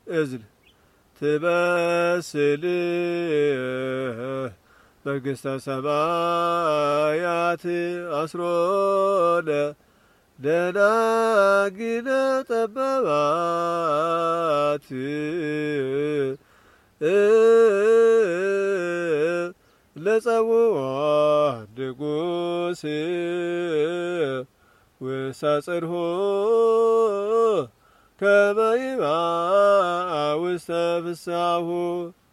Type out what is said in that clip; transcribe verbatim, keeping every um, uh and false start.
እዝል ትመስል መንግሥተ ሰማያት አስሮነ ደናግለ ጠበባት ለጸውዖ ንጉሥ ወሳጽርሖ ከመ ይምዓ ውስተ ፍስሓሁ